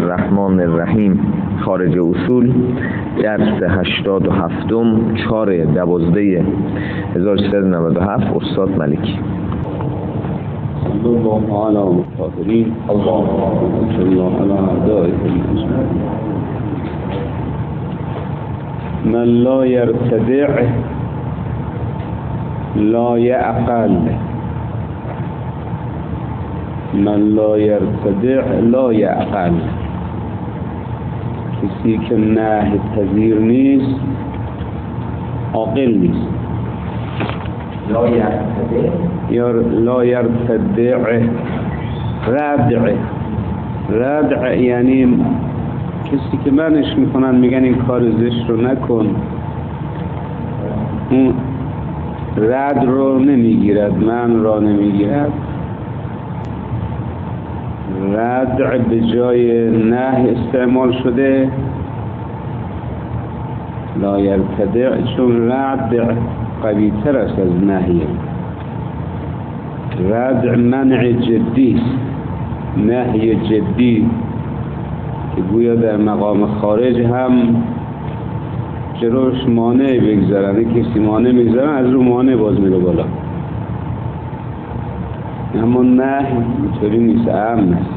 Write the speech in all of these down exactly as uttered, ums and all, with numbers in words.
الرحمن الرحیم. خارج اصول، درس هشتاد و هفتم، چهار دوازده هزار و سیصد و نود و هفت. استاد ملکی. صلی الله علی المطهرین، اللهم صل علی اعدائک المجمعین. من لا یرتدع لا یعقل، من لا یرتدع لا یعقل. کسی که نهی پذیر نیست عاقل نیست. لا یرتدع یا لا یرتدع ردع، ردع یعنی کسی که منش میکنن میگن این کار زشت رو نکن، اون رد رو نمیگیرد، من را نمیگیرد. ردع به جای نه استعمال شده، لا یرتدع، چون ردع قوی تر است از نهیه. ردع منع جدی است، نهی جدی که گویا در مقام خارج هم جلوش مانع بگذارن، کسی مانع بگذارن از رو مانع باز میره بالا. اما نهی اینطوری نیست، امن است.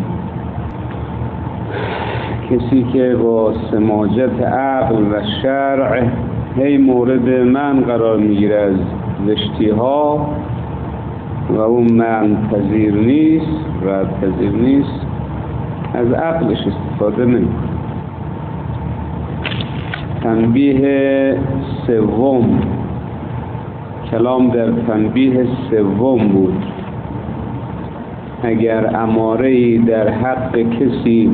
کسی که با سماجت عقل و شرع هی مورد من قرار میگیره از زشتی ها و اون من پذیر نیست، رد پذیر نیست، از عقلش استفاده نمیکنه. تنبیه سوم، کلام در تنبیه سوم بود. اگر اماره‌ای در حق کسی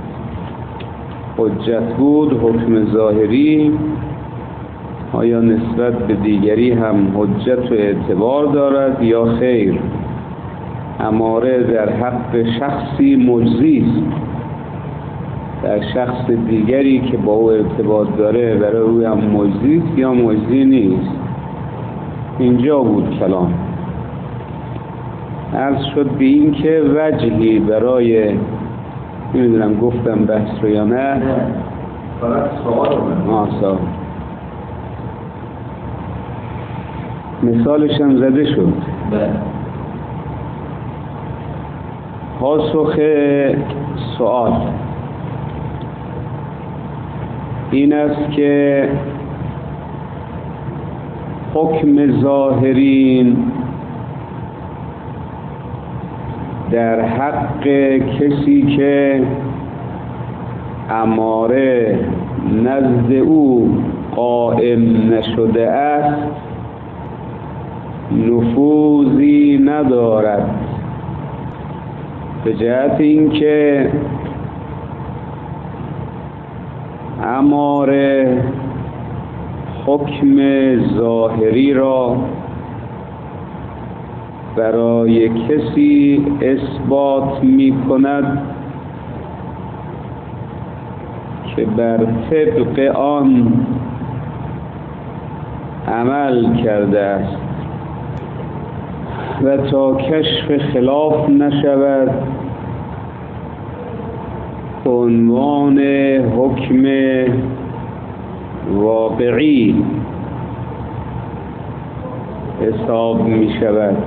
حجت بود، حکم ظاهری، آیا نسبت به دیگری هم حجت و اعتبار دارد یا خیر؟ اماره در حق شخصی مجزی است، در شخص دیگری که با او ارتباط داره برای او هم مجزی است یا مجزی نیست؟ اینجا بود کلام. عرض شد به این که وجهی برای، نمیدونم گفتم بحث رو یا نه، فقط سوال رو آسا مثالش هم زده شد. پاسخ سوال این است که حکم ظاهرین در حق کسی که اماره نزد او قائم نشده است نفوذی ندارد، به جهت اینکه اماره حکم ظاهری را برای کسی اثبات می کند که بر طبق آن عمل کرده است و تا کشف خلاف نشود عنوان حکم واقعی حساب می شود.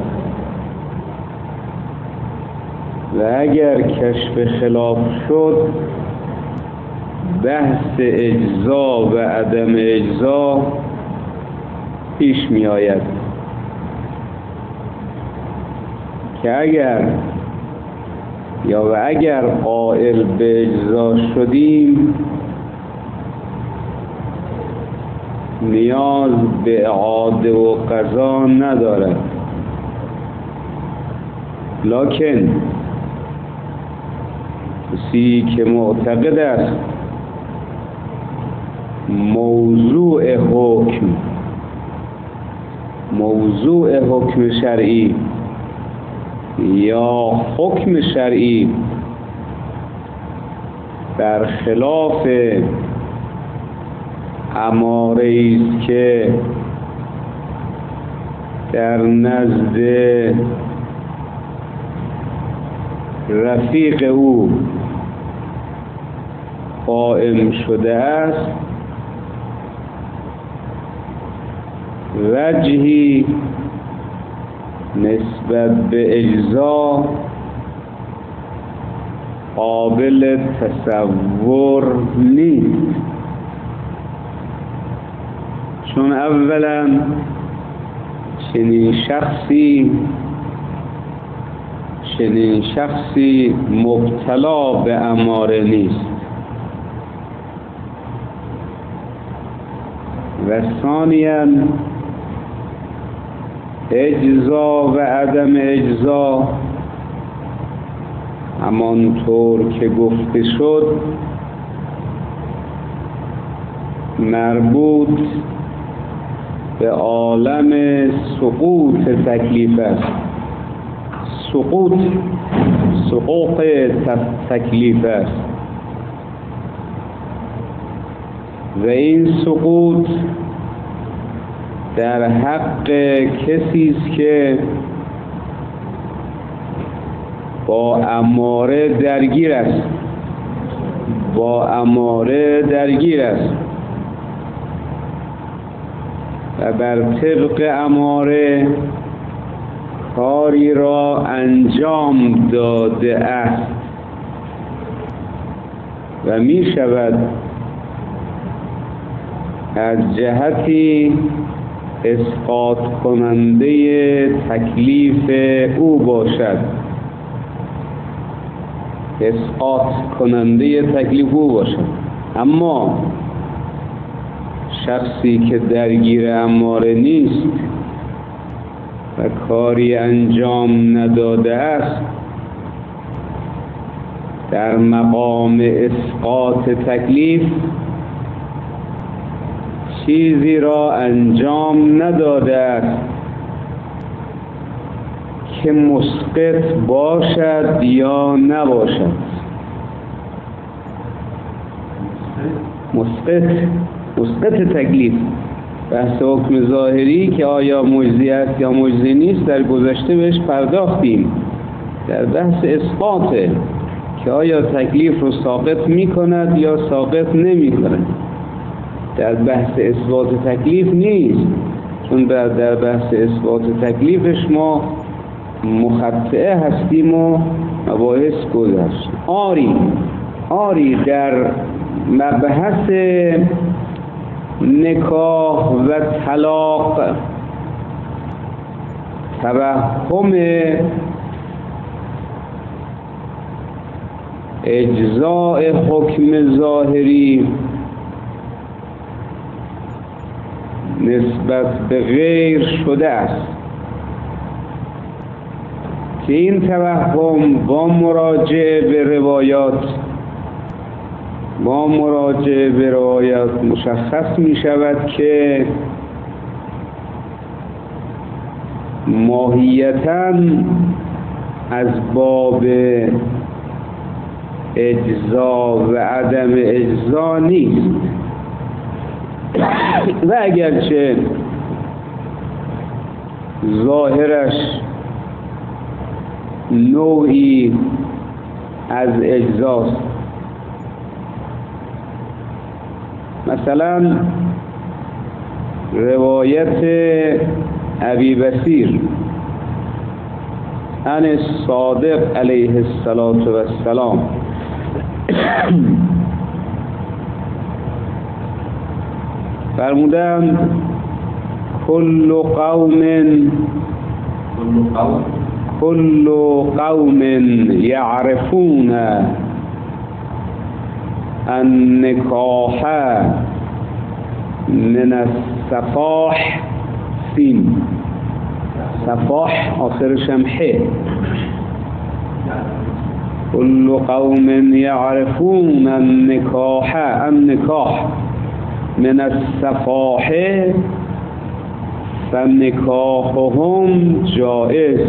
و اگر کشف خلاف شد بحث اجزا و عدم اجزا پیش می آید که اگر یا و اگر قائل به اجزا شدیم نیاز به اعاده و قضا ندارد، لکن کسی که معتقد است موضوع حکم موضوع حکم شرعی یا حکم شرعی در خلاف اماره است که در نزد رفیق او قائم شده است، وجهی نسبت به اجزا قابل تصور نیست. چون اولا چنین شخصی چنین شخصی مبتلا به اماره نیست، و ثانیاً اجزا و عدم اجزا همانطور که گفته شد مربوط به عالم سقوط تکلیف است. سقوط سقوط تکلیف است و این سقوط در حق کسی است که با اماره درگیر است با اماره درگیر است و بر طبق اماره کاری را انجام داده است و می شود از جهتی اسقاط کننده تکلیف او باشد اسقاط کننده تکلیف او باشد اما شخصی که درگیر اماره نیست و کاری انجام نداده است در مقام اسقاط تکلیف چیزی را انجام نداده است که مسقط باشد یا نباشد. مسقط مسقط تکلیف بحث حکم ظاهری که آیا مجزی است یا مجزی نیست در گذشته بهش پرداختیم. در بحث اسقاطه که آیا تکلیف رو ساقط می کند یا ساقط نمی کند. در بحث اثبات تکلیف نیست، چون در بحث اثبات تکلیفش ما مخطئه هستیم و مباحث گذشت. آری آری در مبحث نکاح و طلاق توهم اجزاء حکم ظاهری نسبت به غیر شده است که این توهم با مراجعه به روایات با مراجعه به روایات مشخص می شود که ماهیتاً از باب اجزا و عدم اجزا نیست و اگرچه ظاهرش نوعی از اجزاست. مثلا روایت ابی بصیر عن الصادق علیه السلام فرمودند کل قوم کل قوم یعرفون النکاح من الصفاح سین صفاح آخرش هم ح كل قوم يعرفون النكاح النكاح من الصفاح فنکاحهم جائز.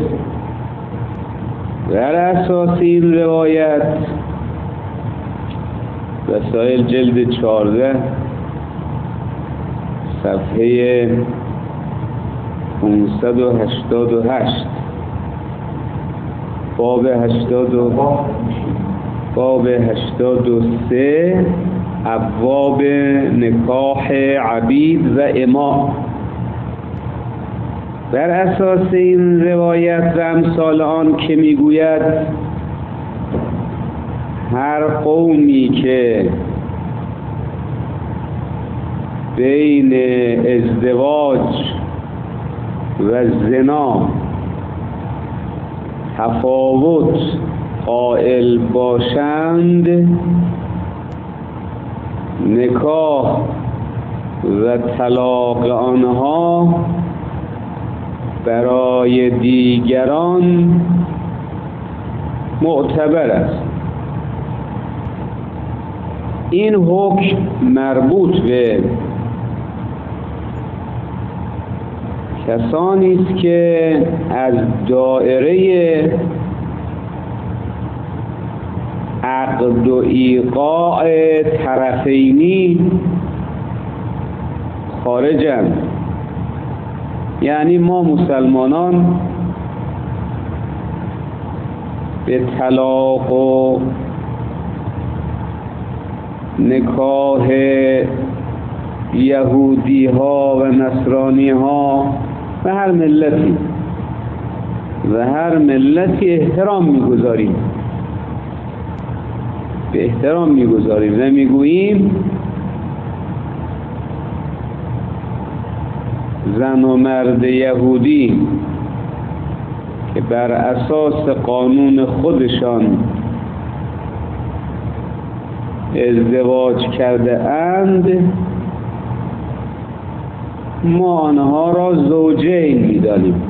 بر اساس این روایت رسائل جلد چهارده صفحه پانصد و هشتاد و هشت باب هشتاد و باب هشتاد و سه ابواب نکاح عبید و اماء. بر اساس این روایت و امثال آن که میگوید هر قومی که بین ازدواج و زنا تفاوت قائل باشند، نکاح و طلاق آنها برای دیگران معتبر است. این حکم مربوط به کسانی است که از دایره عقد و ایقاع طرفینی خارجند. یعنی ما مسلمانان به طلاق و نکاح یهودی ها و نصرانی ها و هر ملتی و هر ملتی احترام میگذاریم به احترام میگذاریم و میگوییم زن و مرد یهودی که بر اساس قانون خودشان ازدواج کرده اند، ما آنها را زوجین می‌دانیم،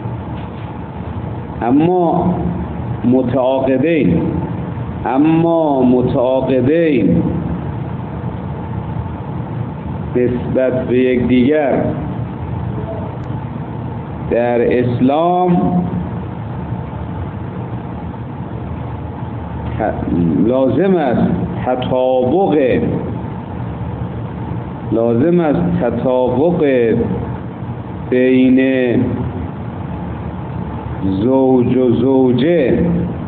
اما متعاقدین اما متعاقدین نسبت به یکدیگر در اسلام لازم است تطابق لازم است تطابق بین زوج و زوجه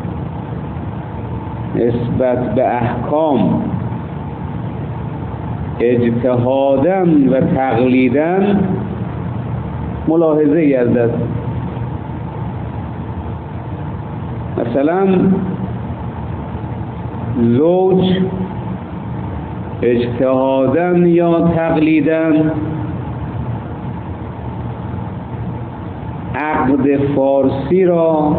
نسبت به احکام اجتهاداً و تقلیداً ملاحظه گردد. مثلا زوج اجتهاداً یا تقلیداً عقد فارسی را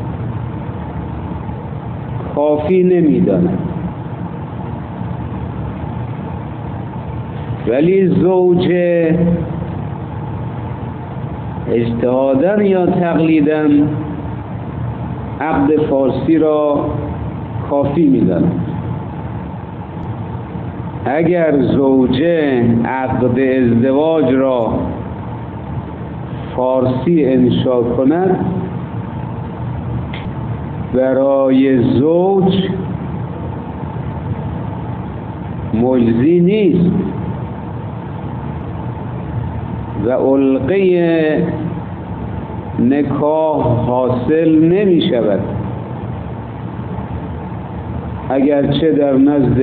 کافی نمی‌داند، ولی زوج اجتهاداً یا تقلیداً عقد فارسی را کافی می‌داند. اگر زوجه عقد ازدواج را فارسی انشا کند، برای زوج مجزی نیست و علقه نکاح حاصل نمی شود، اگرچه در نزد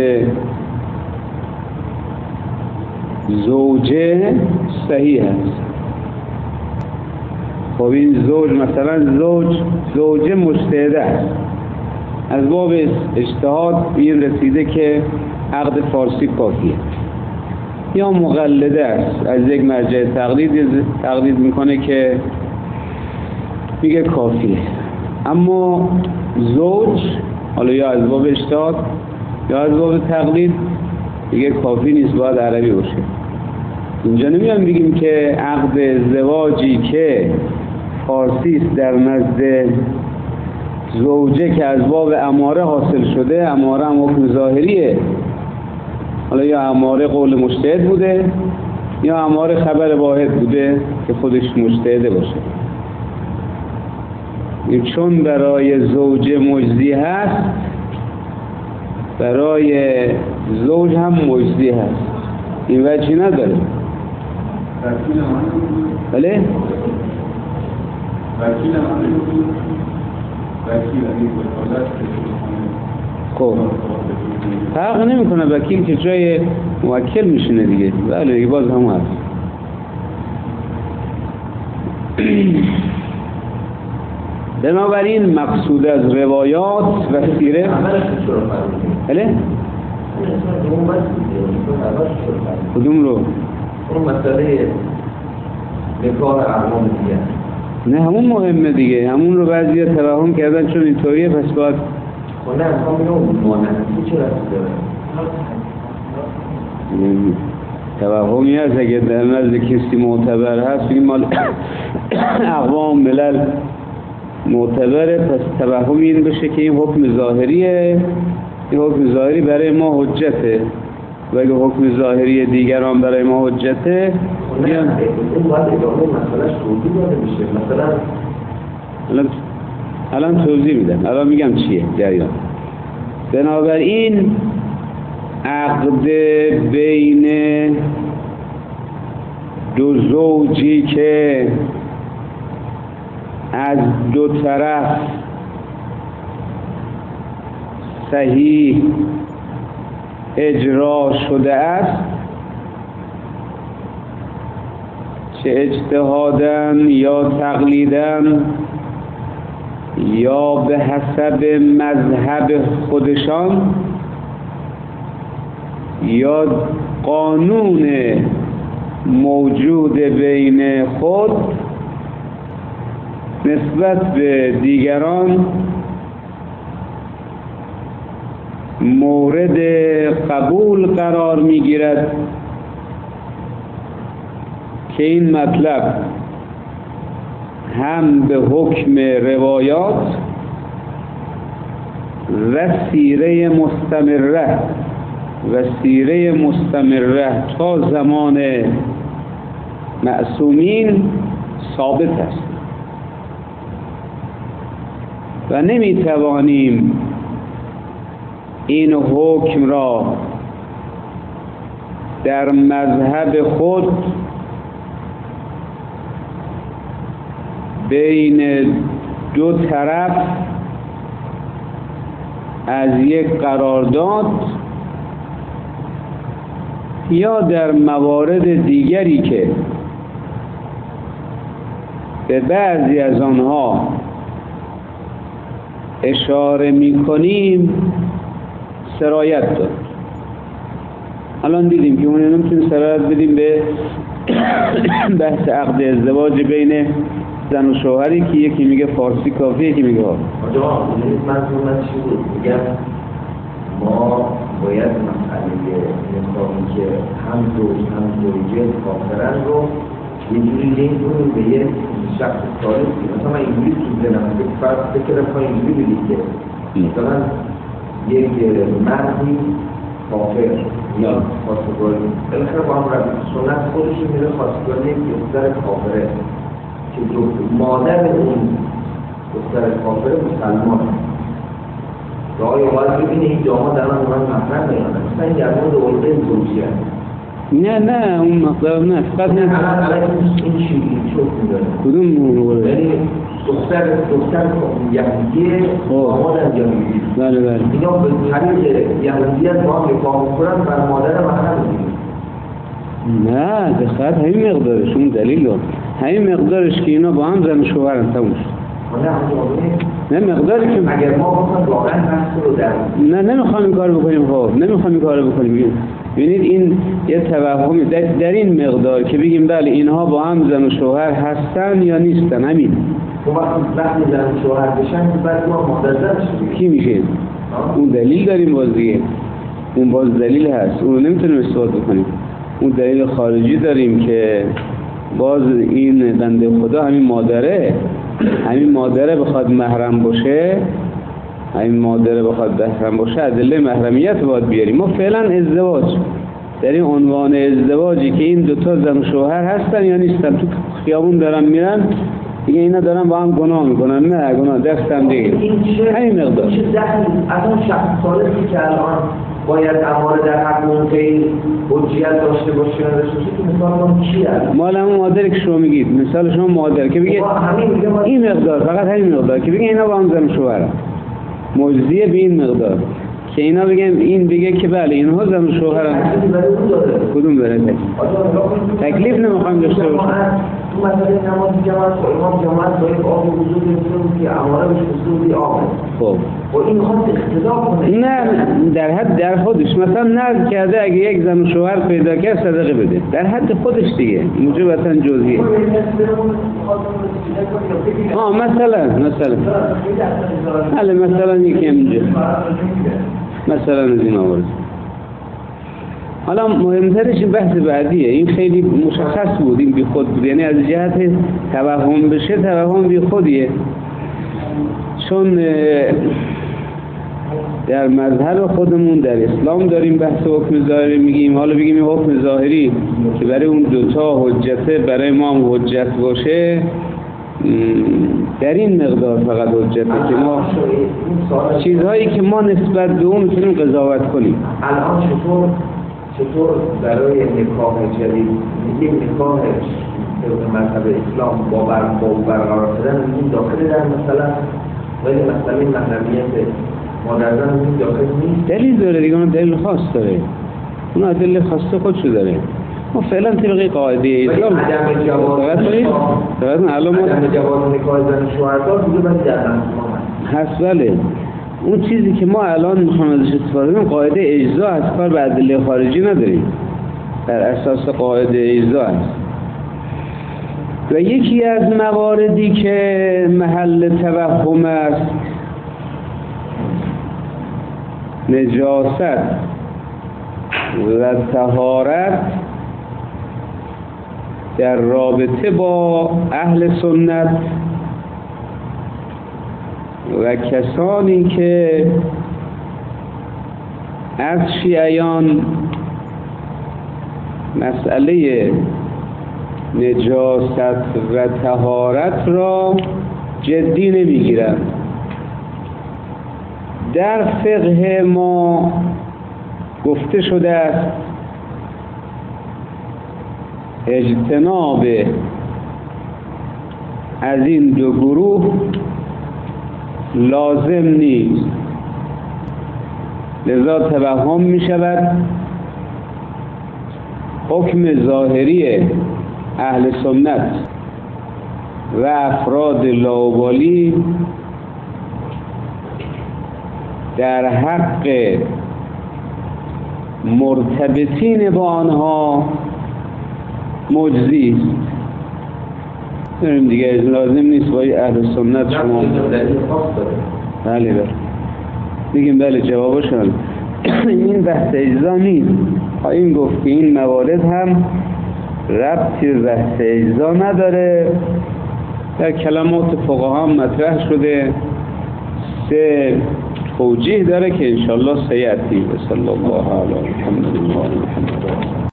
زوجه صحیح است. خب این زوج مثلا زوج زوجه مجتهده است، از باب اجتهاد این رسیده که عقد فارسی کافیه، یا مقلده است، از یک مرجع تقلید تقلید میکنه که میگه کافیه. اما زوج حالا یا از باب اجتهاد یا از باب تقلید دیگه کافی نیست، باید عربی باشه. اینجا نمیان بگیم که عقد ازدواجی که فارسی است در نزد زوجه که از باب اماره حاصل شده، اماره هم حکم ظاهریه، حالا یا اماره قول مجتهد بوده یا اماره خبر واحد بوده که خودش مجتهده باشه. چون برای زوجه مجزی هست، برای زوج هم مجزی هست. این وجهی نداره. بله؟ خب فرق نمیکنه وکیل که جای موکل میشینه دیگه. بله دیگه باز هم هست. بنابراین مقصود از روایات و سیره بله؟ کدوم رو؟ اون مسئله نکاح اقوام دیگه نه همون مهمه دیگه، همون رو بعضی ها توهم کردن چون اینطوریه پس باید نه هم میگم مانندی چرا توهمی هست اگه در نزد کسی معتبر هست بگیم مال اقوام ملل معتبره، پس توهم این بشه که این حکم ظاهریه، این حکم ظاهری برای ما حجته و اگه حکم ظاهری دیگران برای ما حجته بیان این باید ادامه مسئلهش توضیح داده میشه. مثلا الان الان توضیح میدم، الان میگم چیه جریان. بنابراین عقد بین دو زوجی که از دو طرف صحیح اجرا شده است، چه اجتهاداً یا تقلیداً یا به حسب مذهب خودشان یا قانون موجود بین خود نسبت به دیگران مورد قبول قرار میگیرد که این مطلب هم به حکم روایات و سیره مستمره و سیره مستمره تا زمان معصومین ثابت است و نمیتوانیم این حکم را در مذهب خود بین دو طرف از یک قرارداد یا در موارد دیگری که به بعضی از آنها اشاره می‌کنیم سرایت داد. الان دیدیم که اون نمیتونیم سرایت بدیم به بحث عقد ازدواج بین زن و شوهری که یکی میگه فارسی کافیه، یکی میگه ها. آجا منظور من چی بود؟ میگم ما باید مسئله نکاحی که هم زوج هم زوجه کافرن رو یه جوری لینک کنیم به یه شخص ثالثی. مثلا من اینجوری تو ذهنم فرض فکر کنم اینجوری بدید که مثلا یک مردی کافر یا خواستگاری بالاخره با هم روی سنت خودشون میره خواستگاری یک دختر کافره که مادر اون دختر کافر مسلمان که آیا باید ببینه این جامعه در من محرم میانه مثلا این در مورد علقه زوجیه نه نه اون مقدار نه فقط نه این چی شد میداره کدوم مورد یعنی دختر دختر یهودیه مادر یهودی بله بله اینا به طریق یهودیت با هم نکاح میکنن بر مادر محرم میگیره. نه دقیقاً همین مقدارش اون دلیل داد همین مقدارش که اینا با هم زن و شوهرن تموم شد. نه مقداری که اگر ما بخوایم واقعا بحث رو در نه نمیخوام این کارو بکنیم. خب نمیخوام این کارو بکنیم. ببینید این یه توهمی در, در این مقدار که بگیم بله اینها با هم زن و شوهر هستن یا نیستن. همین اون وقت وقتی زن و شوهر بشن بعد ما مادر شدیم کی میشه؟ اون دلیل داریم باز دیگه، اون باز دلیل هست، اون نمیتونیم استفاده بکنیم. اون دلیل خارجی داریم که باز این بنده خدا همین مادره همین مادره بخواد محرم باشه همین مادره بخواد محرم باشه ادله محرمیت باید بیاریم. ما فعلا ازدواج در این عنوان ازدواجی که این دوتا زن و شوهر هستن یا نیستن تو خیابون دارن میرن دیگه اینا دارن با هم گناه میکنن. نه گناه دستم دیگه همین مقدار چه دخل از اون شخص ثالثی که الان باید اماره در حق اون غیر حجیت داشته باشه نداشته باشه که مثال ما چی هست؟ مال همون مادری که شما میگید مثال شما مادر که بگید این مقدار فقط همین مقدار که بگید اینا با هم زن و شوهرن مجزیه به این مقدار که اینا بگم این بگه که بله اینها زن و شوهرن. کدوم داره تکلیف؟ تکلیف نمیخوایم داشته باشیم. تو مثلا نماز جماعت و امام جماعت با یک آب وجود می‌کنه که اماره بهش اصولی آب. خب و این خود اقتدا کنه. نه در حد در خودش مثلا نظر کرده اگه یک زن و شوهر پیدا کرد صدقه بده در حد خودش دیگه موجب اصلا جزئیه. ها مثلا مثلا حالا مثلا یکی اینجا مثلا از این آورد. حالا مهمترش بحث بعدیه. این خیلی مشخص بود این بی خود بود، یعنی از جهت توهم بشه توهم بی خودیه، چون در مذهب خودمون در اسلام داریم بحث حکم ظاهری میگیم. حالا بگیم این حکم ظاهری که برای اون دوتا حجته برای ما هم حجت باشه در این مقدار فقط حجته که ما چیزهایی که ما نسبت به اون میتونیم قضاوت کنیم. الان چطور چطور برای نکاح جدید میگیم نکاح طبق مذهب اسلام با بر با برقرار شدن این داخل در مثلا ولی مثلا این محرمیت مادرزن این داخل نیست. دلیل داره دیگه، اون دلیل خاص داره، اون دلیل خاصه خودشو داره. ما فعلا طبق قاعده اسلام عدم جواز فقط الان ما عدم جواز نکاح زن شوهردار دیگه باید در هست. بله اون چیزی که ما الان میخوام ازش استفاده کنیم قاعده اجزا از کار به ادله خارجی نداریم، بر اساس قاعده اجزا است. و یکی از مواردی که محل توهم است نجاست و طهارت در رابطه با اهل سنت و کسانی که از شیعیان مسئله نجاست و طهارت را جدی نمیگیرند. در فقه ما گفته شده است اجتناب از این دو گروه لازم نیست، لذا توهم می شود حکم ظاهری اهل سنت و افراد لاابالی در حق مرتبطین با آنها مجزی است. داریم دیگه لازم نیست با اهل سنت شما بله بله میگیم بله جوابشون این بحث اجزا نیست. خواهیم گفت که این موارد هم ربطی به بحث اجزا نداره، در کلمات فقها هم مطرح شده، سه توجیه داره که انشالله سیأتی. صلی الله علی محمد و آل محمد.